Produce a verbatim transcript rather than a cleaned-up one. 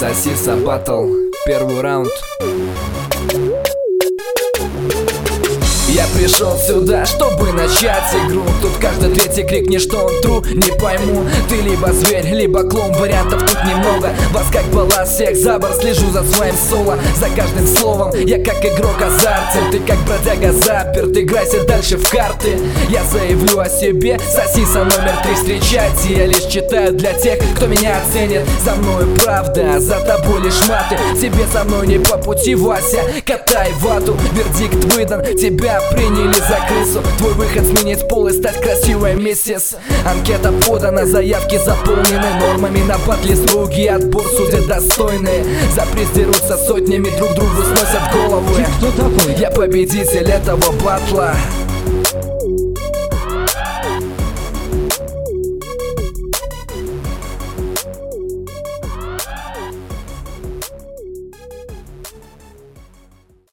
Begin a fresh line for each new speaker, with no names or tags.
Сосиса батл, первый раунд. Я пришел сюда, чтобы начать игру. Тут каждый третий крикнет, что он true. Не пойму, ты либо зверь, либо клон. Вариантов тут немного. Вас как балласт, всех за борт. Слежу за своим соло, за каждым словом. Я как игрок азартен, ты как бродяга заперт. Играйся дальше в карты. Я заявлю о себе, сосиса номер три. Встречайте, я лишь читаю для тех, кто меня оценит. За мною правда, за тобой лишь маты. Тебе со мной не по пути, Вася, катай вату. Вердикт выдан, тебя приняли за крысу. Твой выход сменить пол и стать красивой миссис. Анкета подана, заявки заполнены нормами. На батле слуги, отбор судят достойные. За приз дерутся сотнями, друг другу сносят головы.
Кто такой?
Я победитель этого батла.